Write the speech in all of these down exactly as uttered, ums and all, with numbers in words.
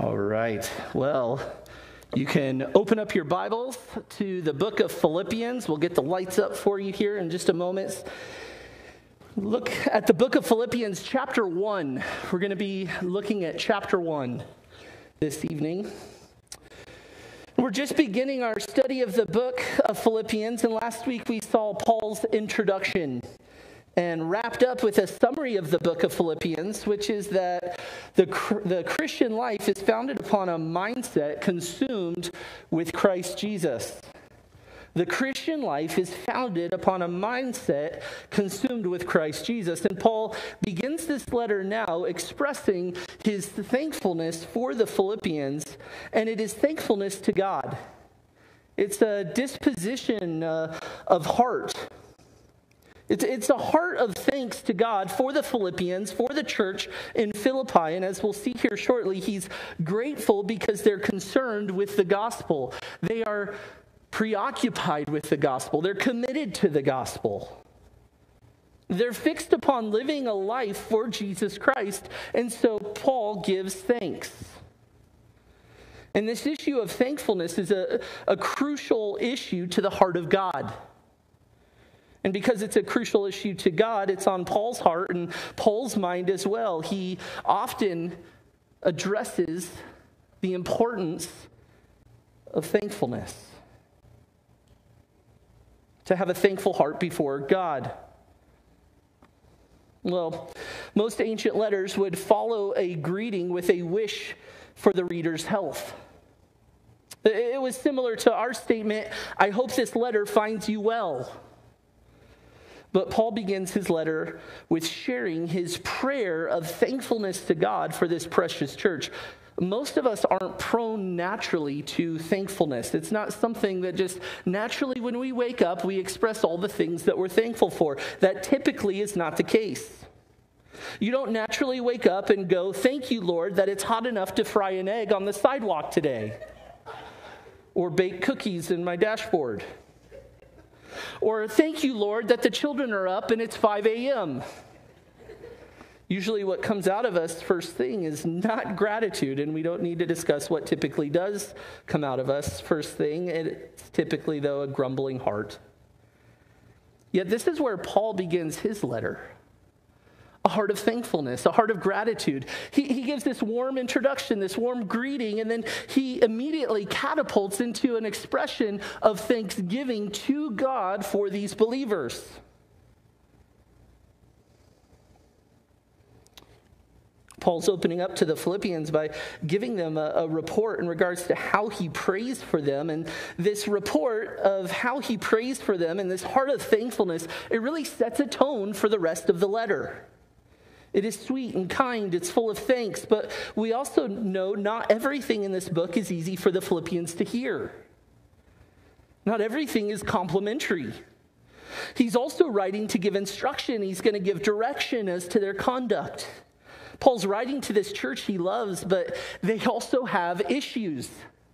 All right. Well, you can open up your Bibles to the book of Philippians. We'll get the lights up for you here in just a moment. Look at the book of Philippians, chapter one. We're going to be looking at chapter one this evening. We're just beginning our study of the book of Philippians, and last week we saw Paul's introduction and wrapped up with a summary of the book of Philippians, which is that the, the Christian life is founded upon a mindset consumed with Christ Jesus. The Christian life is founded upon a mindset consumed with Christ Jesus. And Paul begins this letter now expressing his thankfulness for the Philippians, and it is thankfulness to God. It's a disposition uh, of heart. It's, it's a heart of thanks to God for the Philippians, for the church in Philippi. And as we'll see here shortly, he's grateful because they're concerned with the gospel. They are preoccupied with the gospel. They're committed to the gospel. They're fixed upon living a life for Jesus Christ. And so Paul gives thanks. And this issue of thankfulness is a, a crucial issue to the heart of God. And because it's a crucial issue to God, it's on Paul's heart and Paul's mind as well. He often addresses the importance of thankfulness. To have a thankful heart before God. Well, most ancient letters would follow a greeting with a wish for the reader's health. It was similar to our statement, "I hope this letter finds you well." But Paul begins his letter with sharing his prayer of thankfulness to God for this precious church. Most of us aren't prone naturally to thankfulness. It's not something that just naturally when we wake up, we express all the things that we're thankful for. That typically is not the case. You don't naturally wake up and go, "Thank you, Lord, that it's hot enough to fry an egg on the sidewalk today." Or bake cookies in my dashboard. Or, "Thank you, Lord, that the children are up and it's five a.m. Usually what comes out of us first thing is not gratitude, and we don't need to discuss what typically does come out of us first thing. It's typically, though, a grumbling heart. Yet this is where Paul begins his letter. A heart of thankfulness, a heart of gratitude. He, he gives this warm introduction, this warm greeting, and then he immediately catapults into an expression of thanksgiving to God for these believers. Paul's opening up to the Philippians by giving them a, a report in regards to how he prays for them. And this report of how he prays for them and this heart of thankfulness, it really sets a tone for the rest of the letter. It is sweet and kind. It's full of thanks. But we also know not everything in this book is easy for the Philippians to hear. Not everything is complimentary. He's also writing to give instruction. He's going to give direction as to their conduct. Paul's writing to this church he loves, but they also have issues.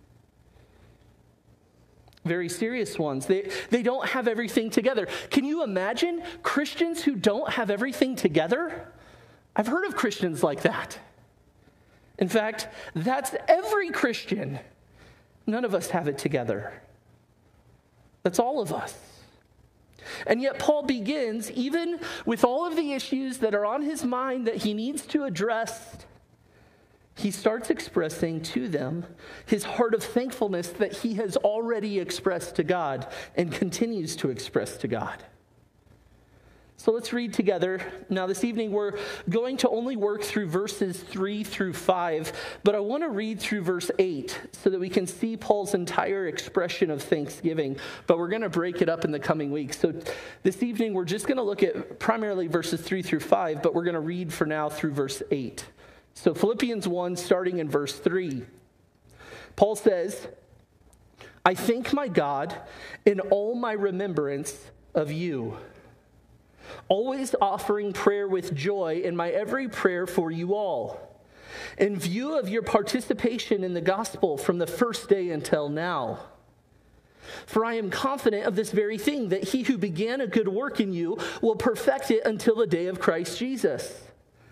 Very serious ones. They, they don't have everything together. Can you imagine Christians who don't have everything together? I've heard of Christians like that. In fact, that's every Christian. None of us have it together. That's all of us. And yet Paul begins, even with all of the issues that are on his mind that he needs to address, he starts expressing to them his heart of thankfulness that he has already expressed to God and continues to express to God. So let's read together. Now this evening we're going to only work through verses three through five, but I want to read through verse eight so that we can see Paul's entire expression of thanksgiving, but we're going to break it up in the coming weeks. So this evening we're just going to look at primarily verses three through five, but we're going to read for now through verse eight. So Philippians one, starting in verse three. Paul says, "I thank my God in all my remembrance of you, always offering prayer with joy in my every prayer for you all, in view of your participation in the gospel from the first day until now. For I am confident of this very thing, that he who began a good work in you will perfect it until the day of Christ Jesus.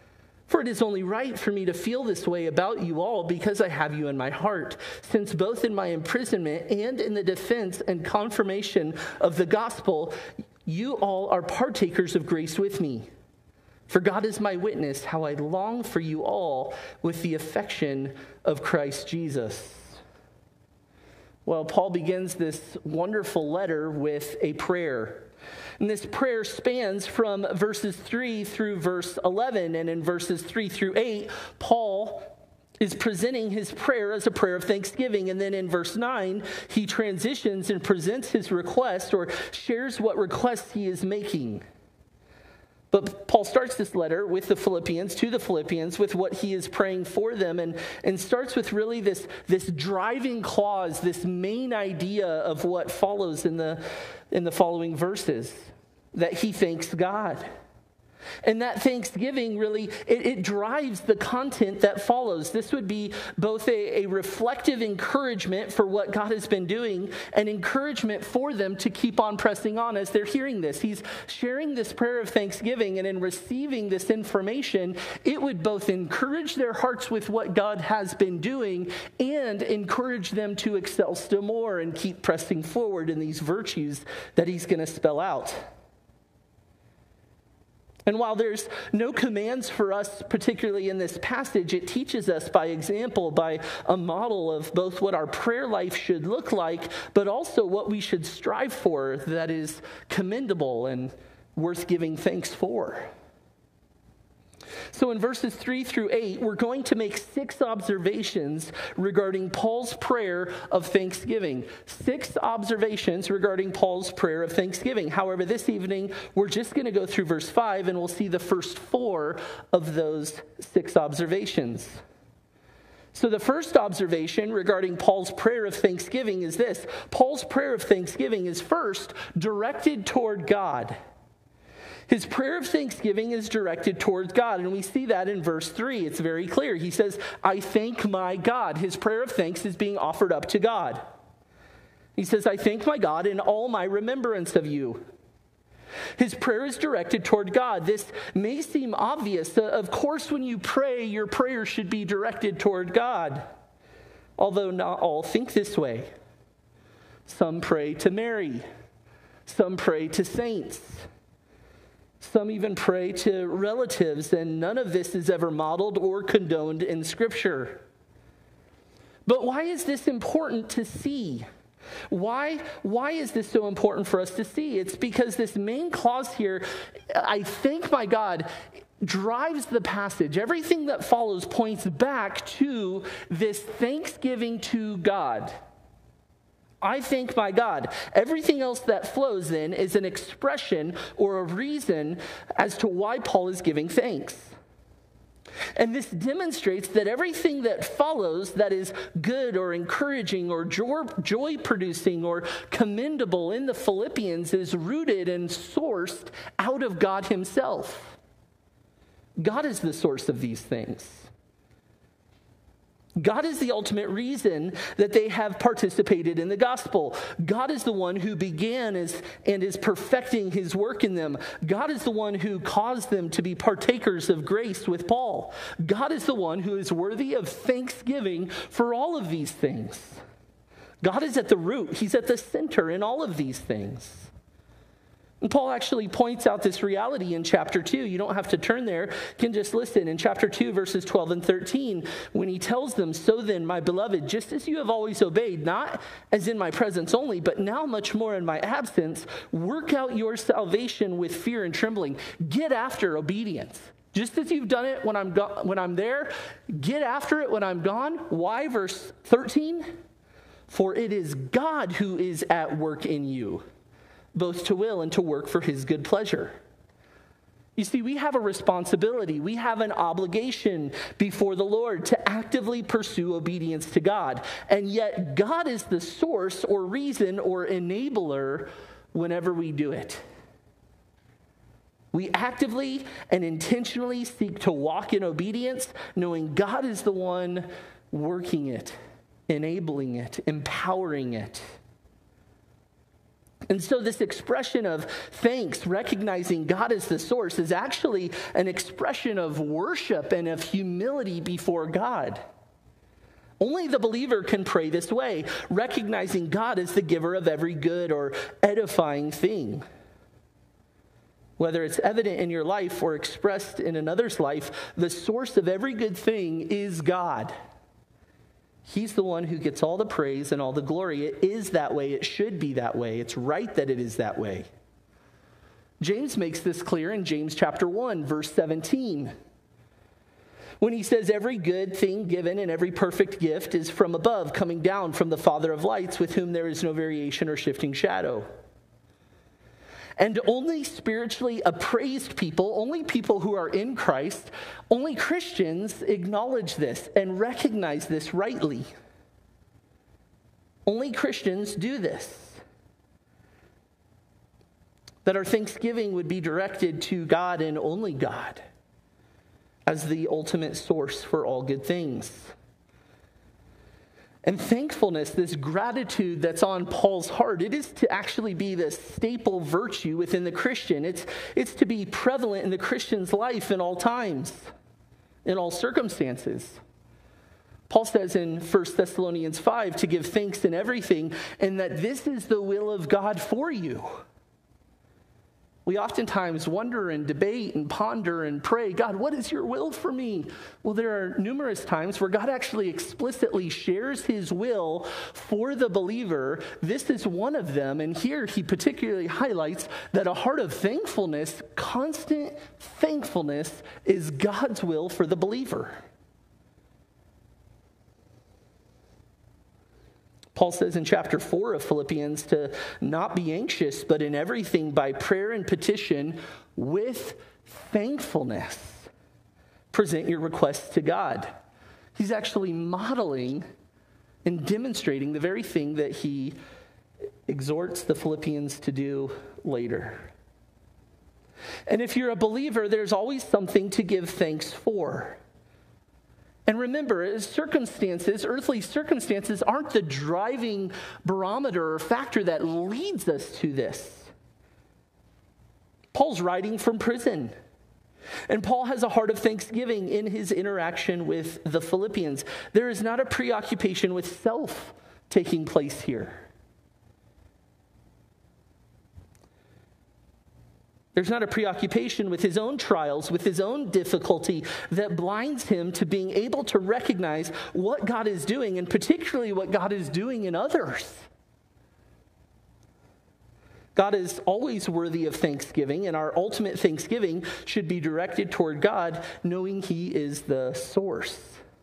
For it is only right for me to feel this way about you all because I have you in my heart, since both in my imprisonment and in the defense and confirmation of the gospel, you all are partakers of grace with me. For God is my witness, how I long for you all with the affection of Christ Jesus. Well, Paul begins this wonderful letter with a prayer. And this prayer spans from verses three through verse eleven. And in verses three through eight, Paul is presenting his prayer as a prayer of thanksgiving. And then in verse nine, he transitions and presents his request or shares what requests he is making. But Paul starts this letter with the Philippians, to the Philippians, with what he is praying for them, and, and starts with really this, this driving clause, this main idea of what follows in the, in the following verses, that he thanks God. And that thanksgiving really, it, it drives the content that follows. This would be both a, a reflective encouragement for what God has been doing, and encouragement for them to keep on pressing on as they're hearing this. He's sharing this prayer of thanksgiving, and in receiving this information, it would both encourage their hearts with what God has been doing and encourage them to excel still more and keep pressing forward in these virtues that he's going to spell out. And while there's no commands for us, particularly in this passage, it teaches us by example, by a model of both what our prayer life should look like, but also what we should strive for that is commendable and worth giving thanks for. So in verses three through eight, we're going to make six observations regarding Paul's prayer of thanksgiving. Six observations regarding Paul's prayer of thanksgiving. However, this evening, we're just going to go through verse five, and we'll see the first four of those six observations. So the first observation regarding Paul's prayer of thanksgiving is this. Paul's prayer of thanksgiving is first directed toward God. His prayer of thanksgiving is directed towards God, and we see that in verse three. It's very clear. He says, I thank my God. His prayer of thanks is being offered up to God. He says, I thank my God in all my remembrance of you. His prayer is directed toward God. This may seem obvious. Of course, when you pray, your prayer should be directed toward God, although not all think this way. Some pray to Mary. Some pray to saints. Some even pray to relatives, and none of this is ever modeled or condoned in Scripture. But why is this important to see? Why, why is this so important for us to see? It's because this main clause here, I thank my God, drives the passage. Everything that follows points back to this thanksgiving to God. I thank my God. Everything else that flows then is an expression or a reason as to why Paul is giving thanks. And this demonstrates that everything that follows that is good or encouraging or joy-producing or commendable in the Philippians is rooted and sourced out of God himself. God is the source of these things. God is the ultimate reason that they have participated in the gospel. God is the one who began as, and is perfecting his work in them. God is the one who caused them to be partakers of grace with Paul. God is the one who is worthy of thanksgiving for all of these things. God is at the root. He's at the center in all of these things. And Paul actually points out this reality in chapter two. You don't have to turn there. You can just listen. In chapter two, verses twelve and thirteen, when he tells them, so then, my beloved, just as you have always obeyed, not as in my presence only, but now much more in my absence, work out your salvation with fear and trembling. Get after obedience. Just as you've done it when I'm go- when I'm there, get after it when I'm gone. Why? Verse thirteen, for it is God who is at work in you, both to will and to work for his good pleasure. You see, we have a responsibility. We have an obligation before the Lord to actively pursue obedience to God. And yet God is the source or reason or enabler whenever we do it. We actively and intentionally seek to walk in obedience, knowing God is the one working it, enabling it, empowering it. And so this expression of thanks, recognizing God as the source, is actually an expression of worship and of humility before God. Only the believer can pray this way, recognizing God as the giver of every good or edifying thing. Whether it's evident in your life or expressed in another's life, the source of every good thing is God. He's the one who gets all the praise and all the glory. It is that way. It should be that way. It's right that it is that way. James makes this clear in James chapter one, verse seventeen. When he says, every good thing given and every perfect gift is from above, coming down from the Father of lights, with whom there is no variation or shifting shadow. And only spiritually appraised people, only people who are in Christ, only Christians acknowledge this and recognize this rightly. Only Christians do this. That our thanksgiving would be directed to God and only God as the ultimate source for all good things. And thankfulness, this gratitude that's on Paul's heart, it is to actually be the staple virtue within the Christian. It's, it's to be prevalent in the Christian's life in all times, in all circumstances. Paul says in First Thessalonians five to give thanks in everything, and that this is the will of God for you. We oftentimes wonder and debate and ponder and pray, God, what is your will for me? Well, there are numerous times where God actually explicitly shares his will for the believer. This is one of them. And here he particularly highlights that a heart of thankfulness, constant thankfulness, is God's will for the believer. Paul says in chapter four of Philippians to not be anxious, but in everything by prayer and petition with thankfulness, present your requests to God. He's actually modeling and demonstrating the very thing that he exhorts the Philippians to do later. And if you're a believer, there's always something to give thanks for. And remember, circumstances, earthly circumstances, aren't the driving barometer or factor that leads us to this. Paul's writing from prison. And Paul has a heart of thanksgiving in his interaction with the Philippians. There is not a preoccupation with self taking place here. There's not a preoccupation with his own trials, with his own difficulty that blinds him to being able to recognize what God is doing, and particularly what God is doing in others. God is always worthy of thanksgiving, and our ultimate thanksgiving should be directed toward God, knowing he is the source.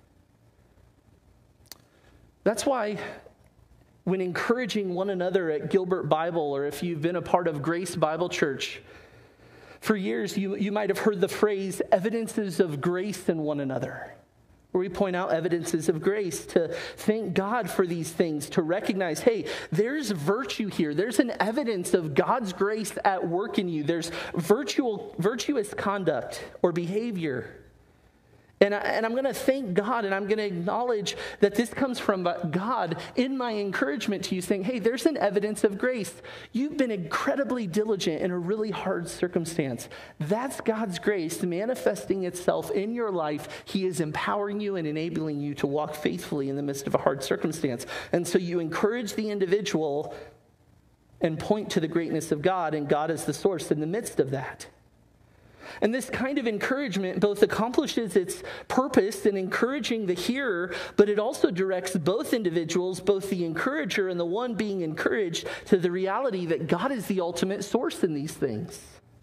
That's why when encouraging one another at Gilbert Bible, or if you've been a part of Grace Bible Church, for years, you, you might have heard the phrase, evidences of grace in one another, where we point out evidences of grace to thank God for these things, to recognize, hey, there's virtue here. There's an evidence of God's grace at work in you. There's virtual, virtuous conduct or behavior. And, I, and I'm going to thank God, and I'm going to acknowledge that this comes from God in my encouragement to you, saying, hey, there's an evidence of grace. You've been incredibly diligent in a really hard circumstance. That's God's grace manifesting itself in your life. He is empowering you and enabling you to walk faithfully in the midst of a hard circumstance. And so you encourage the individual and point to the greatness of God, and God is the source in the midst of that. And this kind of encouragement both accomplishes its purpose in encouraging the hearer, but it also directs both individuals, both the encourager and the one being encouraged, to the reality that God is the ultimate source in these things.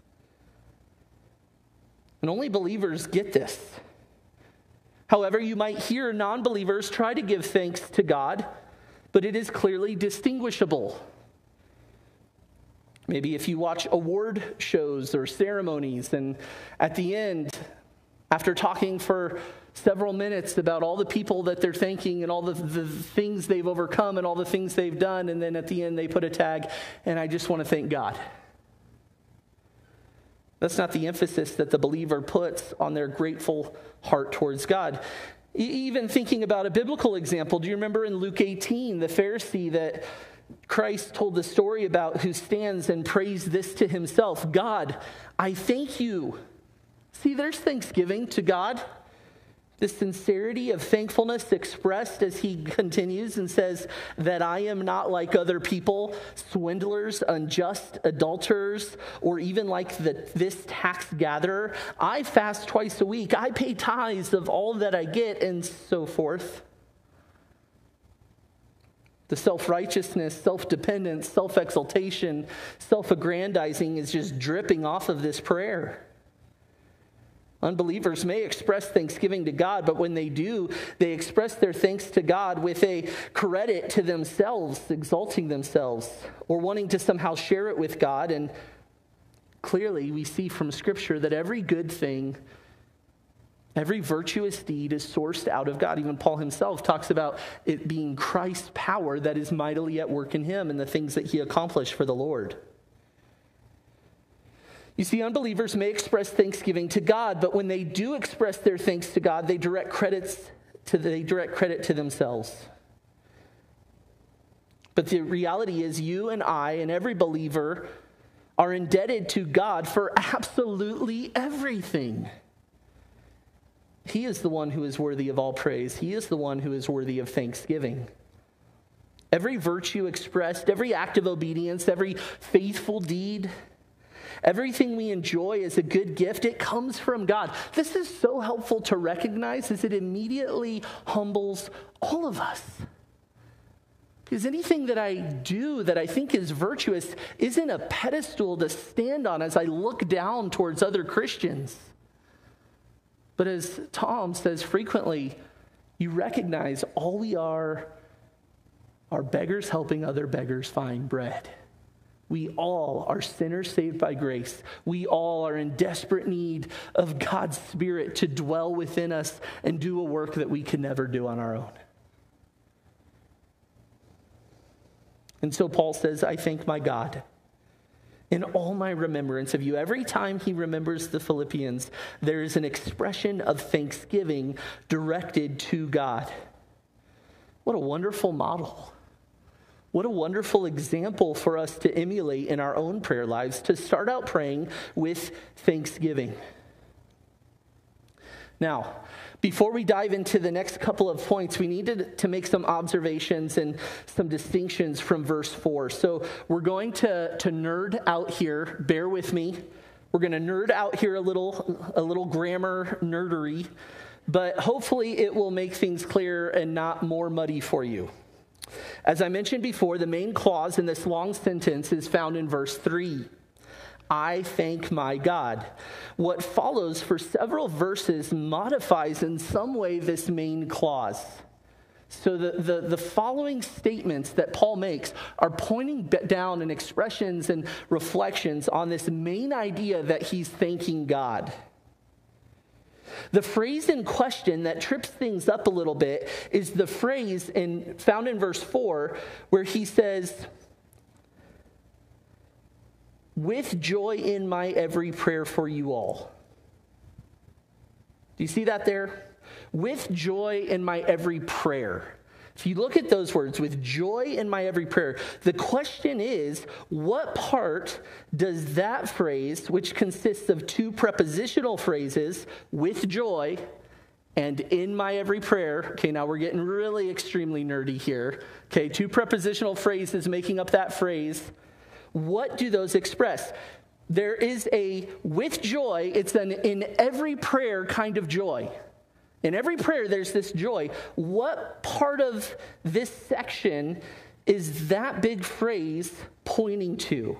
And only believers get this. However, you might hear non-believers try to give thanks to God, but it is clearly distinguishable. Maybe if you watch award shows or ceremonies, and at the end, after talking for several minutes about all the people that they're thanking and all the, the things they've overcome and all the things they've done, and then at the end they put a tag, and I just want to thank God. That's not the emphasis that the believer puts on their grateful heart towards God. Even thinking about a biblical example, do you remember in Luke eighteen, the Pharisee that Christ told the story about who stands and prays this to himself: God, I thank you. See, there's thanksgiving to God. The sincerity of thankfulness expressed as he continues and says that I am not like other people, swindlers, unjust, adulterers, or even like the, this tax gatherer. I fast twice a week. I pay tithes of all that I get, and so forth. The self-righteousness, self-dependence, self-exaltation, self-aggrandizing is just dripping off of this prayer. Unbelievers may express thanksgiving to God, but when they do, they express their thanks to God with a credit to themselves, exalting themselves, or wanting to somehow share it with God. And clearly, we see from Scripture that every good thing, every virtuous deed is sourced out of God. Even Paul himself talks about it being Christ's power that is mightily at work in him and the things that he accomplished for the Lord. You see, unbelievers may express thanksgiving to God, but when they do express their thanks to God, they direct credits to they direct credit to themselves. But the reality is, you and I and every believer are indebted to God for absolutely everything. He is the one who is worthy of all praise. He is the one who is worthy of thanksgiving. Every virtue expressed, every act of obedience, every faithful deed, everything we enjoy as a good gift, it comes from God. This is so helpful to recognize as it immediately humbles all of us. Because anything that I do that I think is virtuous isn't a pedestal to stand on as I look down towards other Christians. But as Tom says frequently, you recognize all we are are beggars helping other beggars find bread. We all are sinners saved by grace. We all are in desperate need of God's Spirit to dwell within us and do a work that we can never do on our own. And so Paul says, I thank my God in all my remembrance of you. Every time he remembers the Philippians, there is an expression of thanksgiving directed to God. What a wonderful model. What a wonderful example for us to emulate in our own prayer lives, to start out praying with thanksgiving. Now, before we dive into the next couple of points, we needed to make some observations and some distinctions from verse four. So we're going to, to nerd out here. Bear with me. We're going to nerd out here a little, a little grammar nerdery, but hopefully it will make things clear and not more muddy for you. As I mentioned before, the main clause in this long sentence is found in verse three. I thank my God. What follows for several verses modifies in some way this main clause. So the, the, the following statements that Paul makes are pointing down in expressions and reflections on this main idea that he's thanking God. The phrase in question that trips things up a little bit is the phrase in, found in verse four where he says, with joy in my every prayer for you all. Do you see that there? With joy in my every prayer. If you look at those words, with joy in my every prayer, the question is, what part does that phrase, which consists of two prepositional phrases, with joy and in my every prayer, okay, now we're getting really extremely nerdy here, okay, two prepositional phrases making up that phrase, what do those express? There is a with joy, it's an in every prayer kind of joy. In every prayer, there's this joy. What part of this section is that big phrase pointing to?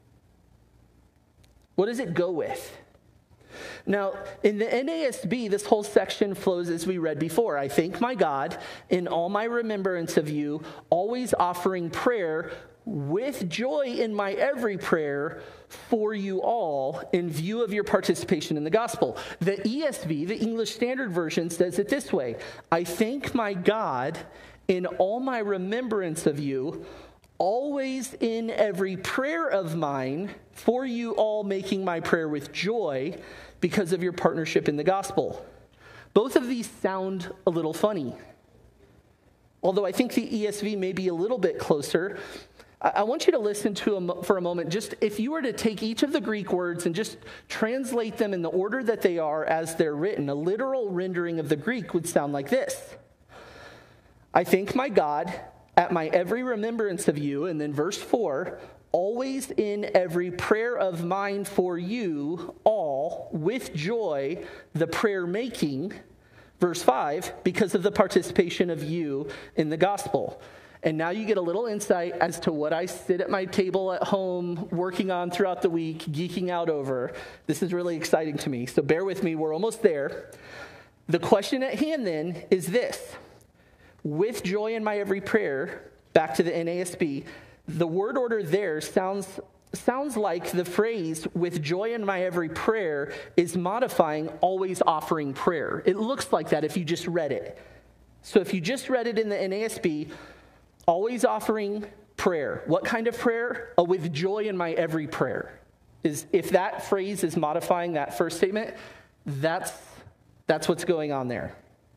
What does it go with? Now, in the N A S B, this whole section flows as we read before. I thank my God in all my remembrance of you, always offering prayer with joy in my every prayer for you all in view of your participation in the gospel. The E S V, the English Standard Version, says it this way. I thank my God in all my remembrance of you, always in every prayer of mine, for you all making my prayer with joy because of your partnership in the gospel. Both of these sound a little funny. Although I think the E S V may be a little bit closer. I want you to listen to them for a moment. Just if you were to take each of the Greek words and just translate them in the order that they are as they're written, a literal rendering of the Greek would sound like this. I thank my God at my every remembrance of you, and then verse four, always in every prayer of mine for you all with joy, the prayer making, verse five, because of the participation of you in the gospel. And now you get a little insight as to what I sit at my table at home working on throughout the week, geeking out over. This is really exciting to me, so bear with me. We're almost there. The question at hand then is this. With joy in my every prayer, back to the N A S B, the word order there sounds, sounds like the phrase, with joy in my every prayer, is modifying always offering prayer. It looks like that if you just read it. So if you just read it in the N A S B, always offering prayer. What kind of prayer? A with joy in my every prayer. Is if that phrase is modifying that first statement, that's that's what's going on there.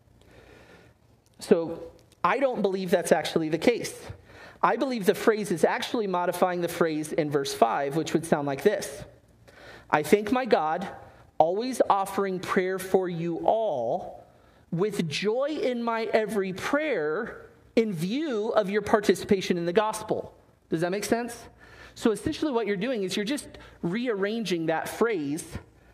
So I don't believe that's actually the case. I believe the phrase is actually modifying the phrase in verse five, which would sound like this. I thank my God, always offering prayer for you all, with joy in my every prayer, in view of your participation in the gospel. Does that make sense? So essentially what you're doing is you're just rearranging that phrase,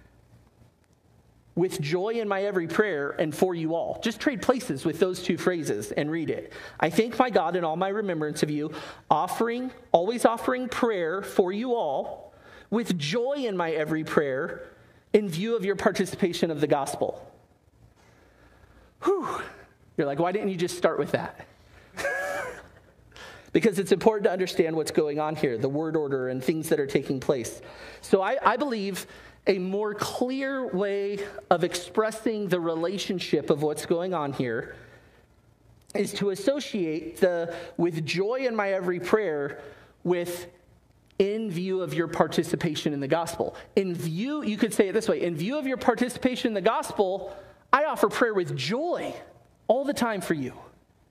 with joy in my every prayer and for you all. Just trade places with those two phrases and read it. I thank my God in all my remembrance of you, offering, always offering prayer for you all, with joy in my every prayer, in view of your participation of the gospel. Whew. You're like, why didn't you just start with that? Because it's important to understand what's going on here, the word order and things that are taking place. So I, I believe a more clear way of expressing the relationship of what's going on here is to associate the with joy in my every prayer with in view of your participation in the gospel. In view, you could say it this way, in view of your participation in the gospel, I offer prayer with joy all the time for you.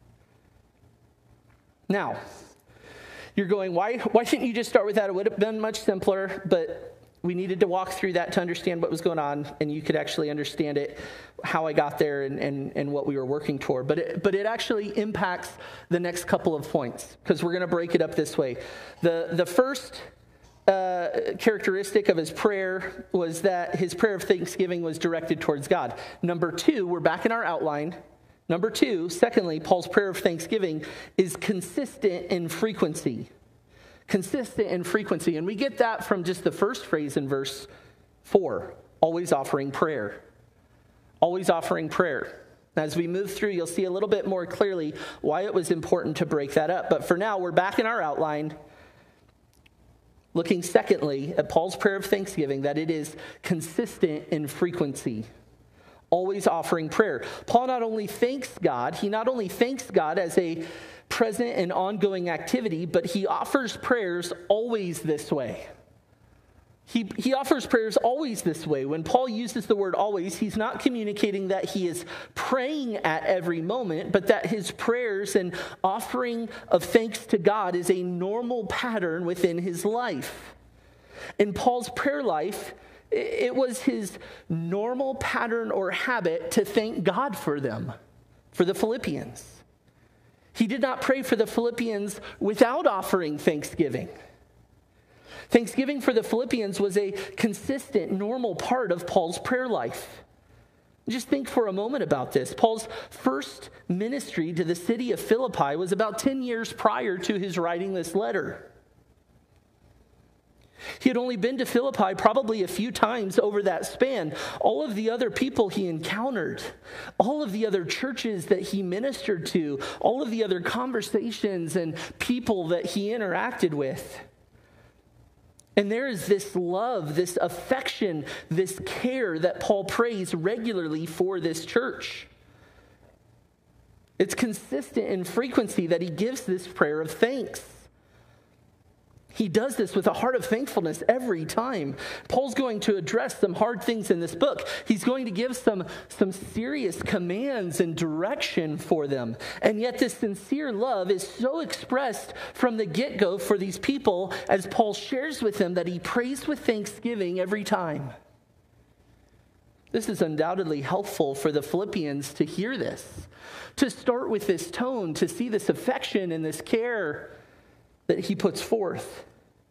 Now, you're going, why, why didn't you just start with that? It would have been much simpler, but we needed to walk through that to understand what was going on, and you could actually understand it, how I got there and, and, and what we were working toward. But it, but it actually impacts the next couple of points, because we're going to break it up this way. The, the first uh, characteristic of his prayer was that his prayer of thanksgiving was directed towards God. Number two, we're back in our outline. Number two, secondly, Paul's prayer of thanksgiving is consistent in frequency. Consistent in frequency. And we get that from just the first phrase in verse four, always offering prayer. Always offering prayer. As we move through, you'll see a little bit more clearly why it was important to break that up. But for now, we're back in our outline, looking secondly at Paul's prayer of thanksgiving, that it is consistent in frequency. Always offering prayer. Paul not only thanks God, he not only thanks God as a present and ongoing activity, but he offers prayers always this way. He, he offers prayers always this way. When Paul uses the word always, he's not communicating that he is praying at every moment, but that his prayers and offering of thanks to God is a normal pattern within his life. In Paul's prayer life, it was his normal pattern or habit to thank God for them, for the Philippians. He did not pray for the Philippians without offering thanksgiving. Thanksgiving for the Philippians was a consistent, normal part of Paul's prayer life. Just think for a moment about this. Paul's first ministry to the city of Philippi was about ten years prior to his writing this letter. He had only been to Philippi probably a few times over that span. All of the other people he encountered, all of the other churches that he ministered to, all of the other conversations and people that he interacted with. And there is this love, this affection, this care that Paul prays regularly for this church. It's consistent in frequency that he gives this prayer of thanks. He does this with a heart of thankfulness every time. Paul's going to address some hard things in this book. He's going to give some, some serious commands and direction for them. And yet this sincere love is so expressed from the get-go for these people, as Paul shares with them, that he prays with thanksgiving every time. This is undoubtedly helpful for the Philippians to hear this, to start with this tone, to see this affection and this care that he puts forth.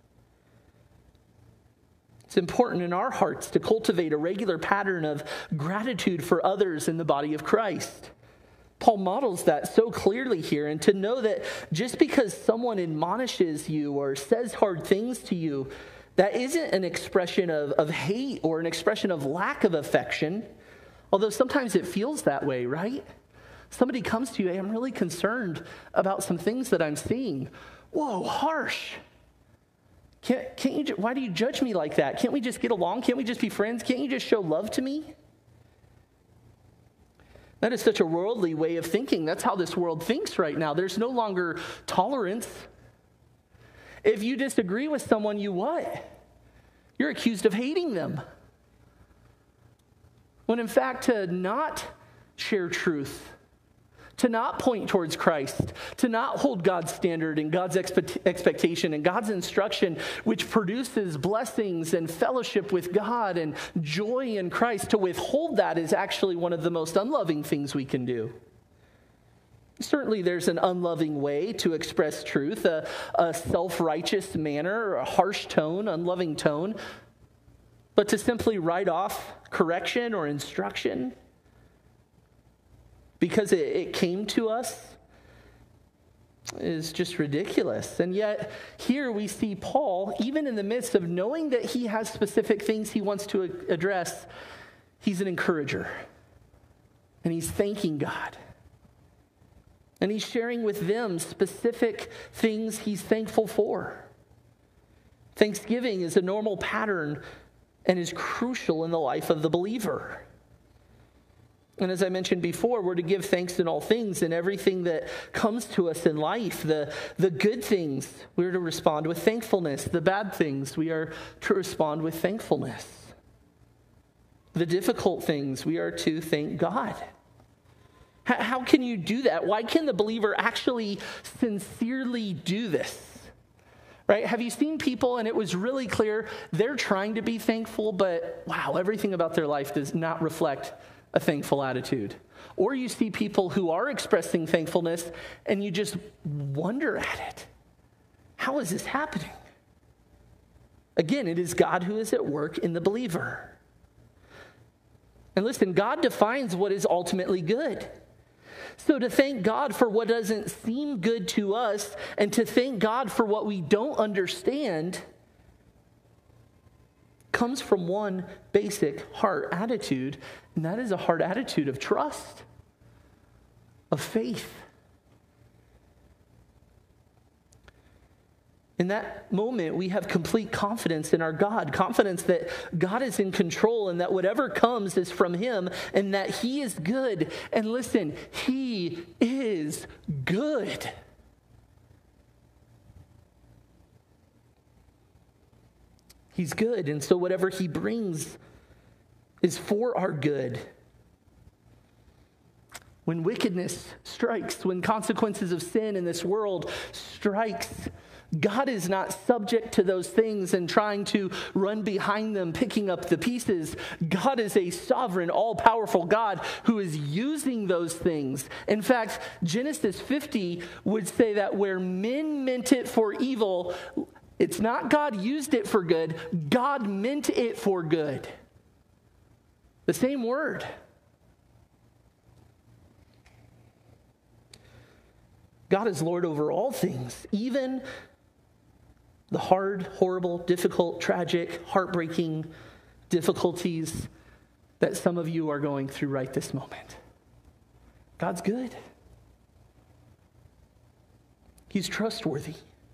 It's important in our hearts to cultivate a regular pattern of gratitude for others in the body of Christ. Paul models that so clearly here, and to know that just because someone admonishes you or says hard things to you, that isn't an expression of, of hate or an expression of lack of affection, although sometimes it feels that way, right? Somebody comes to you, hey, I'm really concerned about some things that I'm seeing. Whoa, harsh. Can't, can't you, why do you judge me like that? Can't we just get along? Can't we just be friends? Can't you just show love to me? That is such a worldly way of thinking. That's how this world thinks right now. There's no longer tolerance. If you disagree with someone, you what? You're accused of hating them. When in fact, to not share truth, to not point towards Christ, to not hold God's standard and God's expect- expectation and God's instruction, which produces blessings and fellowship with God and joy in Christ, to withhold that is actually one of the most unloving things we can do. Certainly there's an unloving way to express truth, a, a self-righteous manner, a harsh tone, unloving tone. But to simply write off correction or instruction because it, it came to us is just ridiculous. And yet here we see Paul, even in the midst of knowing that he has specific things he wants to address, he's an encourager. And he's thanking God. And he's sharing with them specific things he's thankful for. Thanksgiving is a normal pattern and is crucial in the life of the believer. And as I mentioned before, we're to give thanks in all things, and everything that comes to us in life. The, the good things, we're to respond with thankfulness. The bad things, we are to respond with thankfulness. The difficult things, we are to thank God. How can you do that? Why can the believer actually sincerely do this? Right? Have you seen people, and it was really clear, they're trying to be thankful, but wow, everything about their life does not reflect a thankful attitude. Or you see people who are expressing thankfulness, and you just wonder at it. How is this happening? Again, it is God who is at work in the believer. And listen, God defines what is ultimately good. So to thank God for what doesn't seem good to us, and to thank God for what we don't understand, comes from one basic heart attitude, and that is a heart attitude of trust, of faith. In that moment, we have complete confidence in our God, confidence that God is in control and that whatever comes is from him and that he is good. And listen, he is good. He's good, and so whatever he brings is for our good. When wickedness strikes, when consequences of sin in this world strikes, God is not subject to those things and trying to run behind them, picking up the pieces. God is a sovereign, all-powerful God who is using those things. In fact, Genesis fifty would say that where men meant it for evil, it's not God used it for good, God meant it for good. The same word. God is Lord over all things, even the hard, horrible, difficult, tragic, heartbreaking difficulties that some of you are going through right this moment. God's good. He's trustworthy.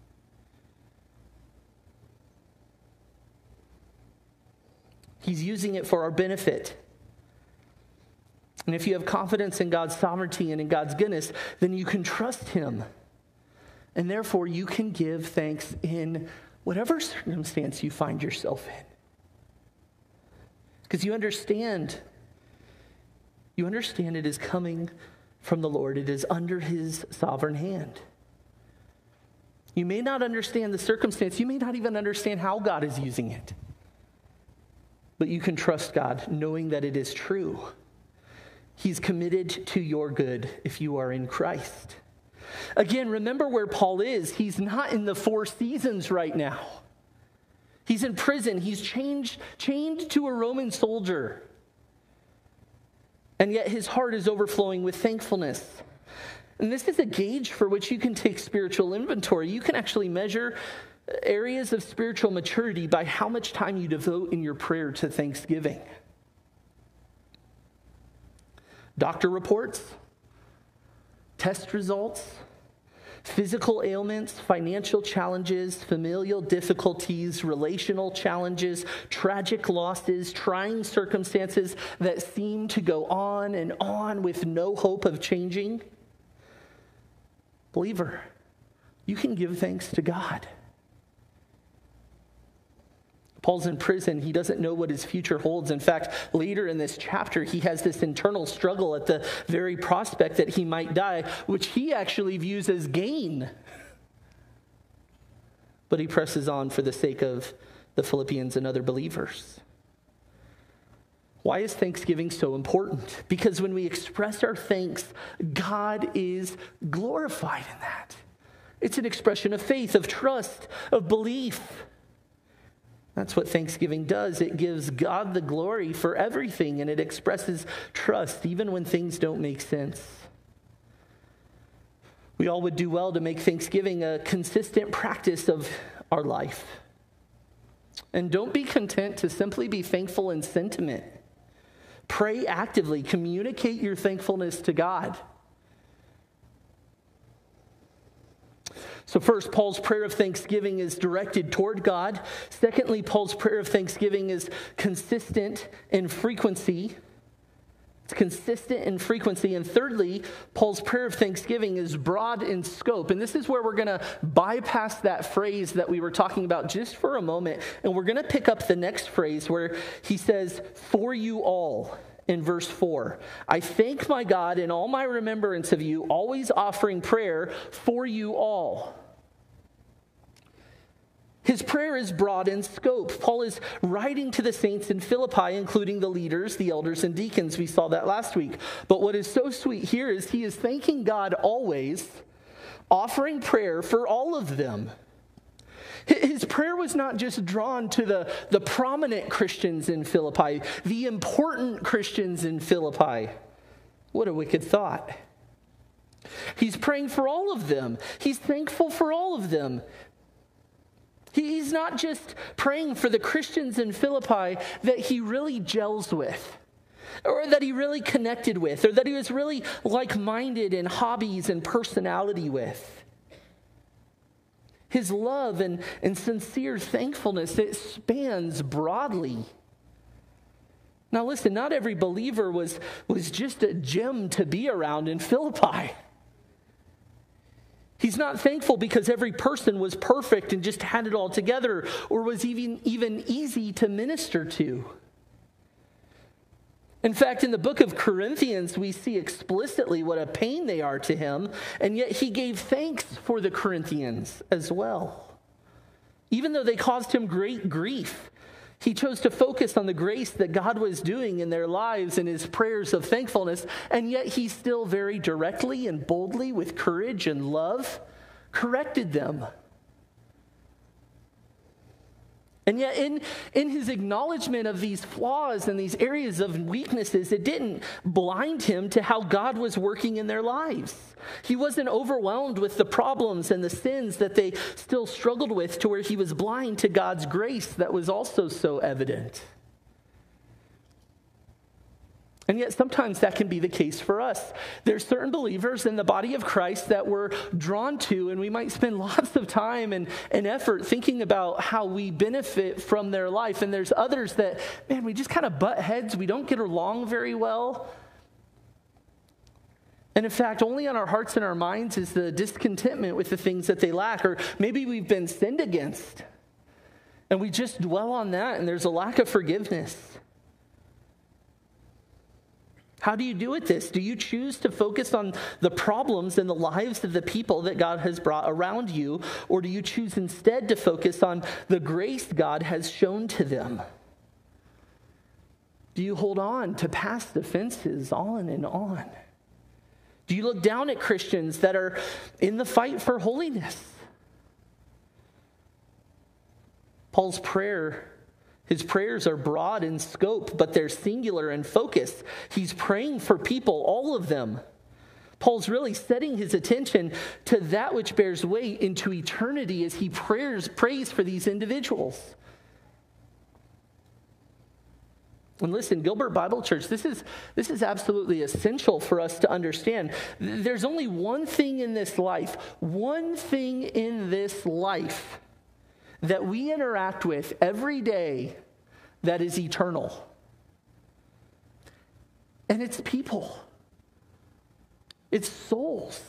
He's using it for our benefit. And if you have confidence in God's sovereignty and in God's goodness, then you can trust him. And therefore, you can give thanks in whatever circumstance you find yourself in. Because you understand, you understand it is coming from the Lord. It is under his sovereign hand. You may not understand the circumstance. You may not even understand how God is using it. But you can trust God, knowing that it is true. He's committed to your good if you are in Christ. Again, remember where Paul is. He's not in the four seasons right now. He's in prison. He's changed, chained to a Roman soldier. And yet his heart is overflowing with thankfulness. And this is a gauge for which you can take spiritual inventory. You can actually measure areas of spiritual maturity by how much time you devote in your prayer to thanksgiving. Doctor reports, test results, physical ailments, financial challenges, familial difficulties, relational challenges, tragic losses, trying circumstances that seem to go on and on with no hope of changing. Believer, you can give thanks to God. Paul's in prison. He doesn't know what his future holds. In fact, later in this chapter, he has this internal struggle at the very prospect that he might die, which he actually views as gain. But he presses on for the sake of the Philippians and other believers. Why is Thanksgiving so important? Because when we express our thanks, God is glorified in that. It's an expression of faith, of trust, of belief. That's what Thanksgiving does. It gives God the glory for everything, and it expresses trust, even when things don't make sense. We all would do well to make Thanksgiving a consistent practice of our life. And don't be content to simply be thankful in sentiment. Pray actively. Communicate your thankfulness to God. So first, Paul's prayer of thanksgiving is directed toward God. Secondly, Paul's prayer of thanksgiving is consistent in frequency. It's consistent in frequency. And thirdly, Paul's prayer of thanksgiving is broad in scope. And this is where we're going to bypass that phrase that we were talking about just for a moment. And we're going to pick up the next phrase where he says, "For you all," in verse four. "I thank my God in all my remembrance of you, always offering prayer for you all." His prayer is broad in scope. Paul is writing to the saints in Philippi, including the leaders, the elders, and deacons. We saw that last week. But what is so sweet here is he is thanking God always, offering prayer for all of them. His prayer was not just drawn to the, the prominent Christians in Philippi, the important Christians in Philippi. What a wicked thought. He's praying for all of them. He's thankful for all of them. He's not just praying for the Christians in Philippi that he really gels with, or that he really connected with, or that he was really like-minded in hobbies and personality with. His love and, and sincere thankfulness, it spans broadly. Now listen, not every believer was, was just a gem to be around in Philippi. He's not thankful because every person was perfect and just had it all together, or was even, even easy to minister to. In fact, in the book of Corinthians, we see explicitly what a pain they are to him, and yet he gave thanks for the Corinthians as well. Even though they caused him great grief, he chose to focus on the grace that God was doing in their lives and his prayers of thankfulness, and yet he still very directly and boldly, with courage and love, corrected them. And yet in, in his acknowledgement of these flaws and these areas of weaknesses, it didn't blind him to how God was working in their lives. He wasn't overwhelmed with the problems and the sins that they still struggled with to where he was blind to God's grace that was also so evident. And yet sometimes that can be the case for us. There's certain believers in the body of Christ that we're drawn to, and we might spend lots of time and, and effort thinking about how we benefit from their life. And there's others that, man, we just kind of butt heads. We don't get along very well. And in fact, only on our hearts and our minds is the discontentment with the things that they lack. Or maybe we've been sinned against. And we just dwell on that, and there's a lack of forgiveness. How do you do with this? Do you choose to focus on the problems in the lives of the people that God has brought around you, or do you choose instead to focus on the grace God has shown to them? Do you hold on to past offenses on and on? Do you look down at Christians that are in the fight for holiness? Paul's prayer His prayers are broad in scope, but they're singular in focus. He's praying for people, all of them. Paul's really setting his attention to that which bears weight into eternity as he prayers, prays for these individuals. And listen, Gilbert Bible Church, this is, this is absolutely essential for us to understand. There's only one thing in this life, one thing in this life that we interact with every day that is eternal. And it's people. It's souls.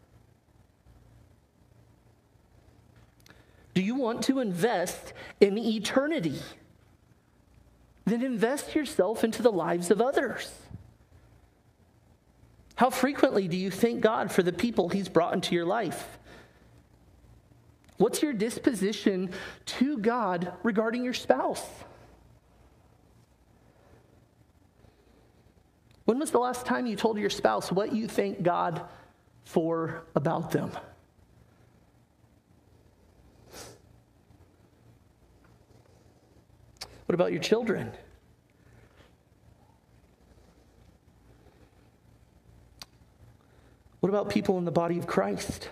Do you want to invest in eternity? Then invest yourself into the lives of others. How frequently do you thank God for the people He's brought into your life? What's your disposition to God regarding your spouse? When was the last time you told your spouse what you thank God for about them? What about your children? What about people in the body of Christ?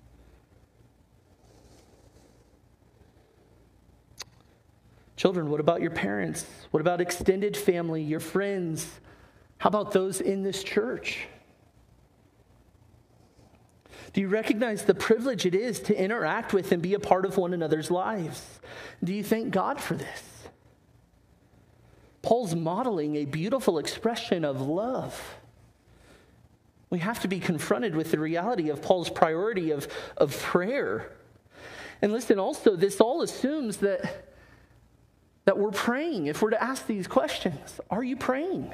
Children, what about your parents? What about extended family, your friends? How about those in this church? Do you recognize the privilege it is to interact with and be a part of one another's lives? Do you thank God for this? Paul's modeling a beautiful expression of love. We have to be confronted with the reality of Paul's priority of, of prayer. And listen, also, this all assumes that That we're praying. If we're to ask these questions, are you praying?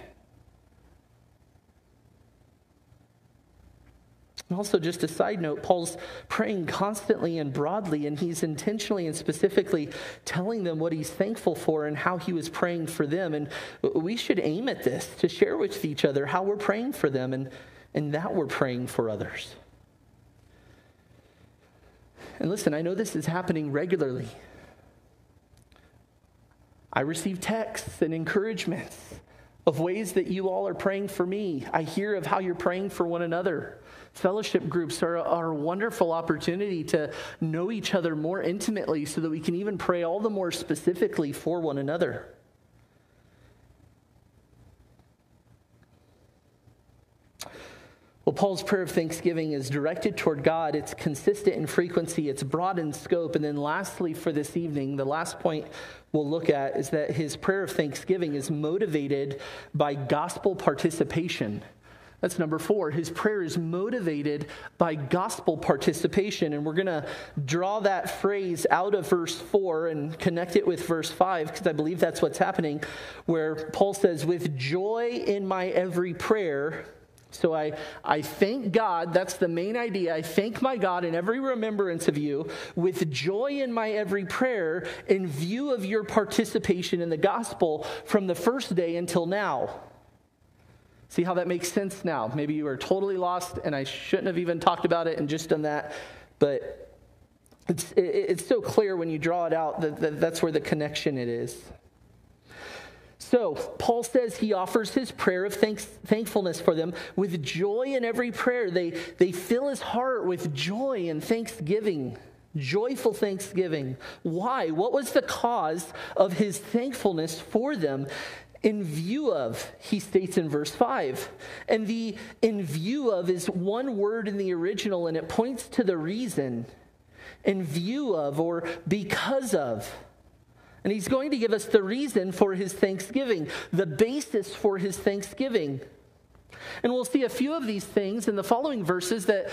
And also, just a side note, Paul's praying constantly and broadly, and he's intentionally and specifically telling them what he's thankful for and how he was praying for them. And we should aim at this, to share with each other how we're praying for them and, and that we're praying for others. And listen, I know this is happening regularly. I receive texts and encouragements of ways that you all are praying for me. I hear of how you're praying for one another. Fellowship groups are, are a wonderful opportunity to know each other more intimately so that we can even pray all the more specifically for one another. Well, Paul's prayer of thanksgiving is directed toward God. It's consistent in frequency. It's broad in scope. And then lastly, for this evening, the last point we'll look at is that his prayer of thanksgiving is motivated by gospel participation. That's number four. His prayer is motivated by gospel participation. And we're going to draw that phrase out of verse four and connect it with verse five, because I believe that's what's happening, where Paul says, with joy in my every prayer. So I, I thank God, that's the main idea. I thank my God in every remembrance of you, with joy in my every prayer, in view of your participation in the gospel from the first day until now. See how that makes sense now? Maybe you are totally lost and I shouldn't have even talked about it and just done that. But it's, it, it's so clear when you draw it out that, that that's where the connection it is. So, Paul says he offers his prayer of thanks, thankfulness for them with joy in every prayer. They, they fill his heart with joy and thanksgiving, joyful thanksgiving. Why? What was the cause of his thankfulness for them? In view of, he states in verse five. And the in view of is one word in the original, and it points to the reason. In view of, or because of. And he's going to give us the reason for his thanksgiving, the basis for his thanksgiving. And we'll see a few of these things in the following verses that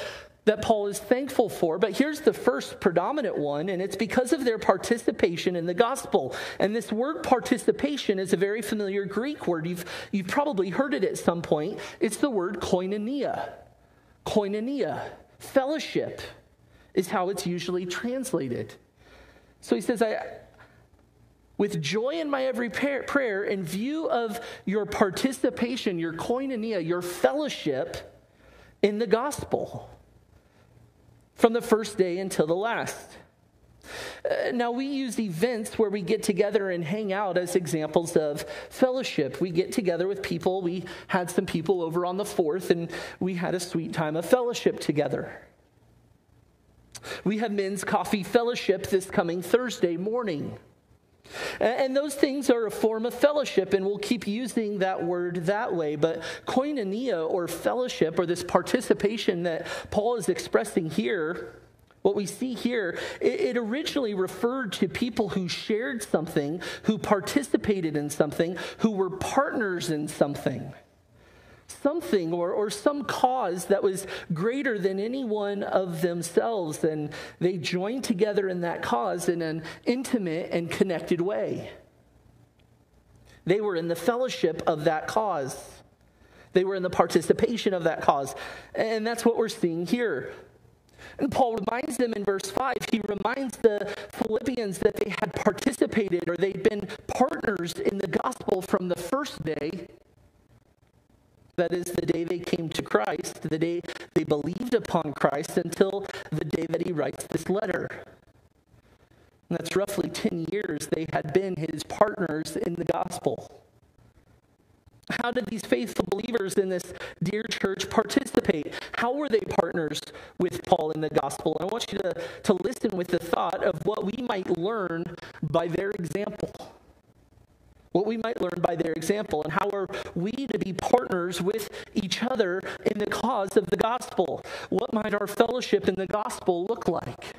that Paul is thankful for, but here's the first predominant one, and it's because of their participation in the gospel. And this word participation is a very familiar Greek word. You've, you've probably heard it at some point. It's the word koinonia. Koinonia, fellowship, is how it's usually translated. So he says, I, with joy in my every prayer, in view of your participation, your koinonia, your fellowship in the gospel, from the first day until the last. Uh, now, we use events where we get together and hang out as examples of fellowship. We get together with people. We had some people over on the fourth, and we had a sweet time of fellowship together. We have men's coffee fellowship this coming Thursday morning. And those things are a form of fellowship, and we'll keep using that word that way. But koinonia, or fellowship, or this participation that Paul is expressing here, what we see here, it, it originally referred to people who shared something, who participated in something, who were partners in something. Something or, or some cause that was greater than any one of themselves, and they joined together in that cause in an intimate and connected way. They were in the fellowship of that cause. They were in the participation of that cause. And that's what we're seeing here. And Paul reminds them in verse five, he reminds the Philippians that they had participated, or they'd been partners in the gospel from the first day. That is the day they came to Christ, the day they believed upon Christ, until the day that he writes this letter. And that's roughly ten years they had been his partners in the gospel. How did these faithful believers in this dear church participate? How were they partners with Paul in the gospel? I want you to, to listen with the thought of what we might learn by their example. What we might learn by their example, and how are we to be partners with each other in the cause of the gospel? What might our fellowship in the gospel look like?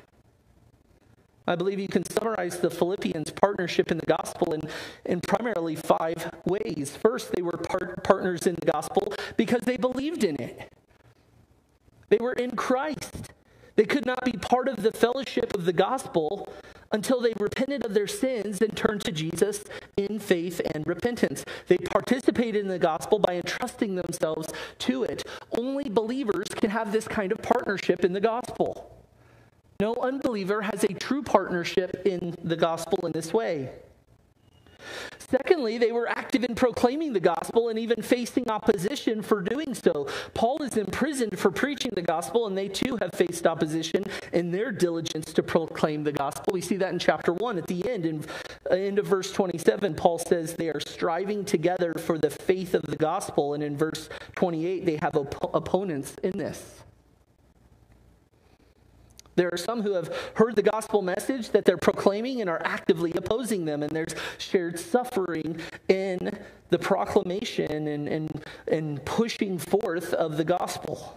I believe you can summarize the Philippians' partnership in the gospel in, in primarily five ways. First, they were part, partners in the gospel because they believed in it. They were in Christ. They could not be part of the fellowship of the gospel until they repented of their sins and turned to Jesus in faith and repentance. They participated in the gospel by entrusting themselves to it. Only believers can have this kind of partnership in the gospel. No unbeliever has a true partnership in the gospel in this way. Secondly, they were active in proclaiming the gospel and even facing opposition for doing so. Paul is imprisoned for preaching the gospel, and they too have faced opposition in their diligence to proclaim the gospel. We see that in chapter one at the end. In uh, end of verse twenty-seven, Paul says they are striving together for the faith of the gospel. And in verse twenty-eight, they have op- opponents in this. There are some who have heard the gospel message that they're proclaiming and are actively opposing them, and there's shared suffering in the proclamation and, and, and pushing forth of the gospel.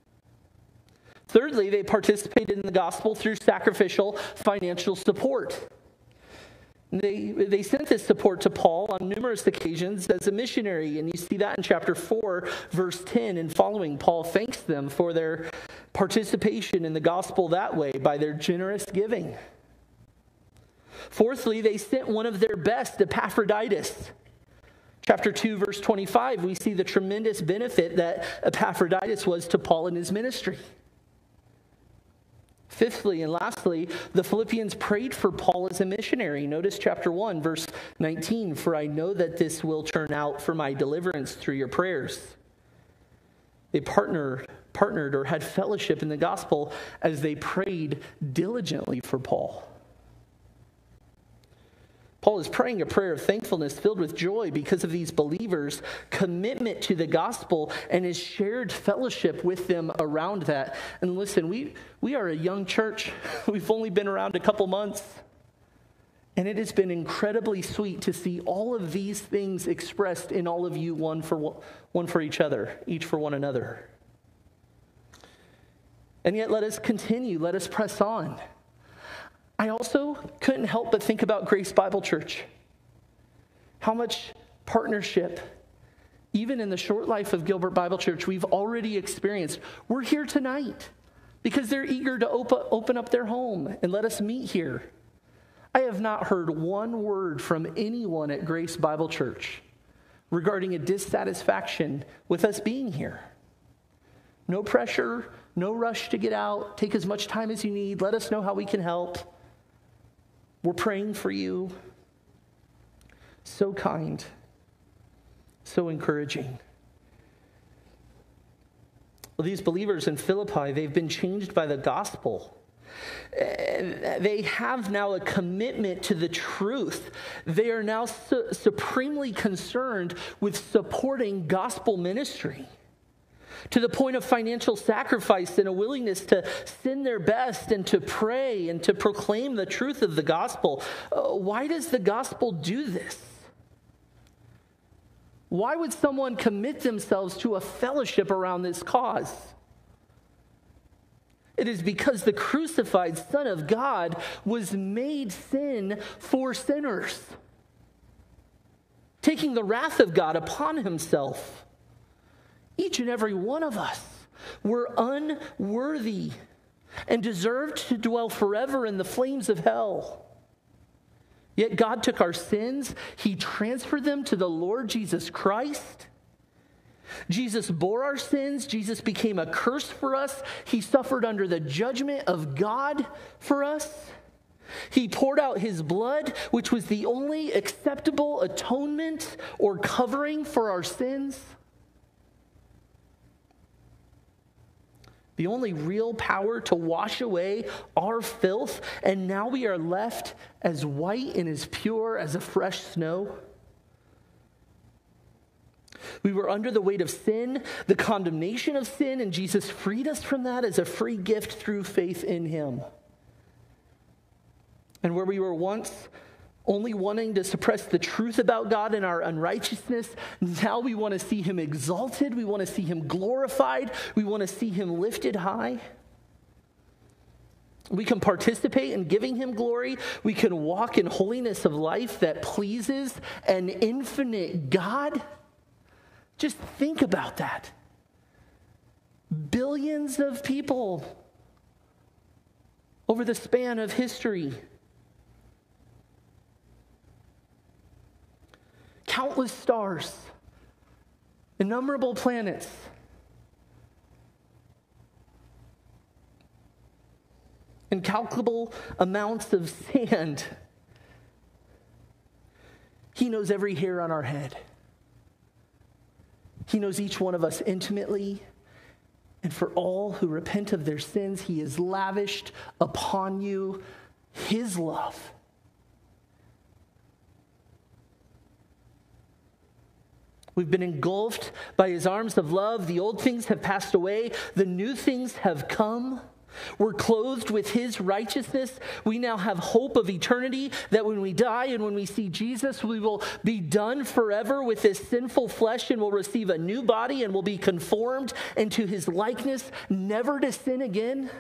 Thirdly, they participated in the gospel through sacrificial financial support. They, they sent this support to Paul on numerous occasions as a missionary, and you see that in chapter four, verse ten and following. Paul thanks them for their participation in the gospel that way by their generous giving. Fourthly, they sent one of their best, Epaphroditus. Chapter two, verse twenty-five, we see the tremendous benefit that Epaphroditus was to Paul in his ministry. Fifthly and lastly, the Philippians prayed for Paul as a missionary. Notice chapter one, verse nineteen, for I know that this will turn out for my deliverance through your prayers. They partnered, partnered or had fellowship in the gospel as they prayed diligently for Paul. Paul is praying a prayer of thankfulness filled with joy because of these believers' commitment to the gospel and his shared fellowship with them around that. And listen, we, we are a young church. We've only been around a couple months. And it has been incredibly sweet to see all of these things expressed in all of you, one for one, one for each other, each for one another. And yet let us continue, let us press on. I also couldn't help but think about Grace Bible Church. How much partnership, even in the short life of Gilbert Bible Church, we've already experienced. We're here tonight. because they're eager to op- open up their home and let us meet here. I have not heard one word from anyone at Grace Bible Church regarding a dissatisfaction with us being here. No pressure, no rush to get out. Take as much time as you need. Let us know how we can help. We're praying for you. So kind, so encouraging. Well, these believers in Philippi, they've been changed by the gospel. They have now a commitment to the truth. They are now su- supremely concerned with supporting gospel ministry, to the point of financial sacrifice and a willingness to sin their best and to pray and to proclaim the truth of the gospel. Uh, why does the gospel do this? Why would someone commit themselves to a fellowship around this cause? It is because the crucified Son of God was made sin for sinners, taking the wrath of God upon himself. Each and every one of us were unworthy and deserved to dwell forever in the flames of hell. Yet God took our sins, he transferred them to the Lord Jesus Christ. Jesus bore our sins. Jesus became a curse for us. He suffered under the judgment of God for us. He poured out his blood, which was the only acceptable atonement or covering for our sins. The only real power to wash away our filth, and now we are left as white and as pure as a fresh snow. We were under the weight of sin, the condemnation of sin, and Jesus freed us from that as a free gift through faith in him. And where we were once only wanting to suppress the truth about God and our unrighteousness, now we want to see him exalted. We want to see him glorified. We want to see him lifted high. We can participate in giving him glory. We can walk in holiness of life that pleases an infinite God. Just think about that. Billions of people over the span of history. Countless stars, innumerable planets, incalculable amounts of sand. He knows every hair on our head. He knows each one of us intimately. And for all who repent of their sins, he has lavished upon you his love. We've been engulfed by his arms of love. The old things have passed away. The new things have come. We're clothed with his righteousness. We now have hope of eternity, that when we die and when we see Jesus, we will be done forever with this sinful flesh and will receive a new body and will be conformed into his likeness, never to sin again.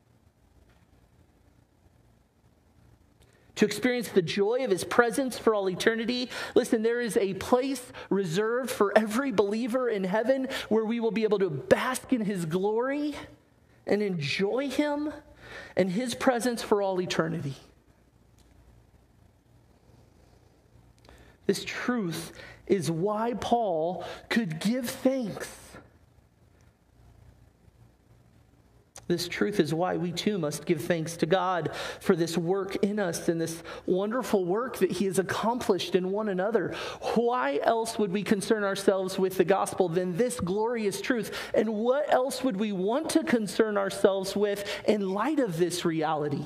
To experience the joy of his presence for all eternity. Listen, there is a place reserved for every believer in heaven where we will be able to bask in his glory and enjoy him and his presence for all eternity. This truth is why Paul could give thanks. This truth is why we too must give thanks to God for this work in us and this wonderful work that he has accomplished in one another. Why else would we concern ourselves with the gospel than this glorious truth? And what else would we want to concern ourselves with in light of this reality?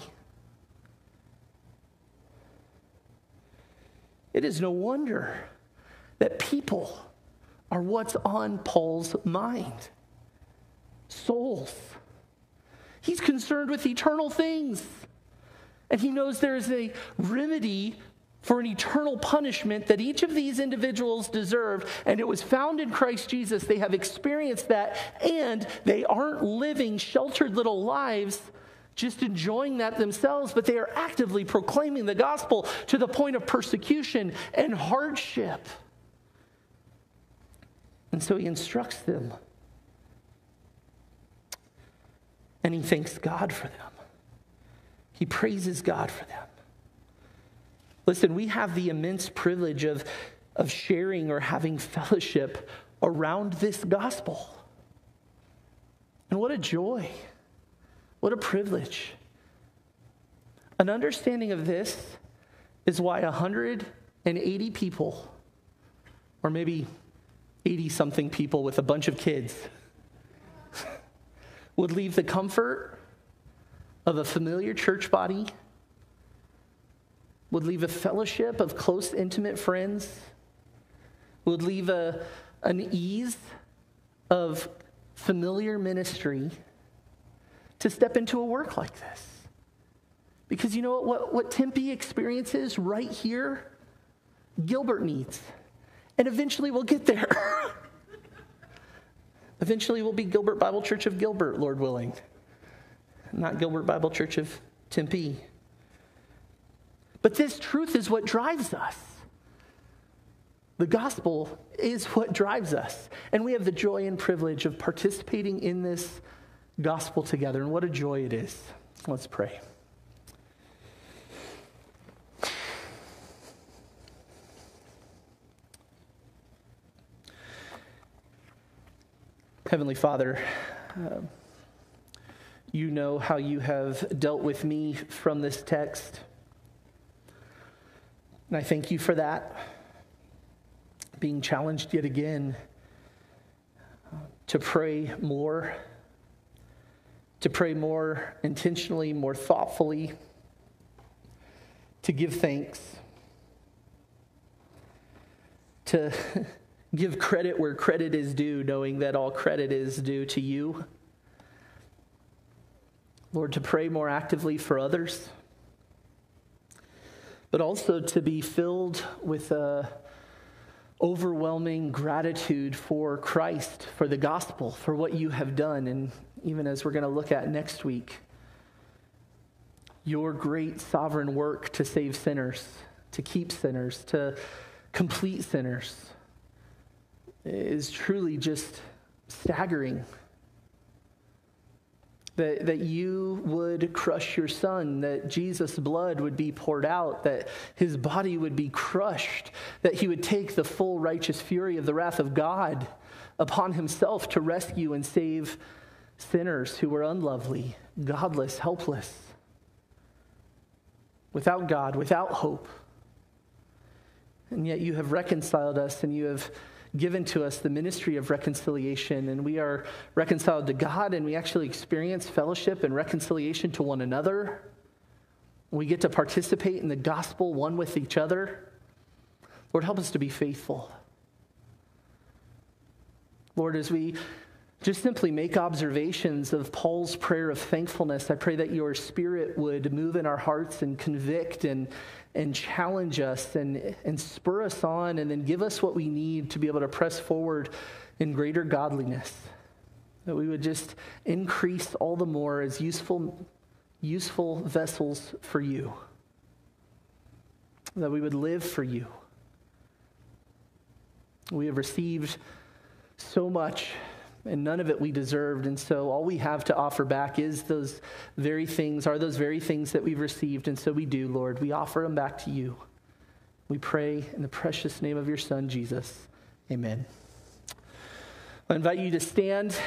It is no wonder that people are what's on Paul's mind. Souls. He's concerned with eternal things. And he knows there is a remedy for an eternal punishment that each of these individuals deserved. And it was found in Christ Jesus. They have experienced that. And they aren't living sheltered little lives just enjoying that themselves, but they are actively proclaiming the gospel to the point of persecution and hardship. And so he instructs them. and he thanks God for them. He praises God for them. Listen, we have the immense privilege of, of sharing or having fellowship around this gospel. And what a joy. What a privilege. An understanding of this is why one hundred eighty people, or maybe eighty-something people with a bunch of kids, would leave the comfort of a familiar church body, would leave a fellowship of close, intimate friends, would leave a, an ease of familiar ministry to step into a work like this. Because you know what, what, what Tempe experiences right here, Gilbert needs. And eventually we'll get there. Eventually we'll be Gilbert Bible Church of Gilbert, Lord willing. Not Gilbert Bible Church of Tempe. But this truth is what drives us. The gospel is what drives us. And we have the joy and privilege of participating in this gospel together. And what a joy it is. Let's pray. Heavenly Father, uh, you know how you have dealt with me from this text. And I thank you for that. Being challenged yet again uh, to pray more, to pray more intentionally, more thoughtfully, to give thanks, to give credit where credit is due, knowing that all credit is due to you. Lord, to pray more actively for others, but also to be filled with a overwhelming gratitude for Christ, for the gospel, for what you have done. And even as we're going to look at next week, your great sovereign work to save sinners, to keep sinners, to complete sinners is truly just staggering. That, that you would crush your son, that Jesus' blood would be poured out, that his body would be crushed, that he would take the full righteous fury of the wrath of God upon himself to rescue and save sinners who were unlovely, godless, helpless, without God, without hope. And yet you have reconciled us, and you have given to us the ministry of reconciliation, and we are reconciled to God, and we actually experience fellowship and reconciliation to one another. We get to participate in the gospel one with each other. Lord, help us to be faithful. Lord, as we just simply make observations of Paul's prayer of thankfulness, I pray that your Spirit would move in our hearts and convict and and challenge us and, and spur us on, and then give us what we need to be able to press forward in greater godliness. That we would just increase all the more as useful, useful vessels for you. That we would live for you. We have received so much, and none of it we deserved. And so all we have to offer back is those very things, are those very things that we've received. And so we do, Lord. We offer them back to you. We pray in the precious name of your Son, Jesus. Amen. I invite you to stand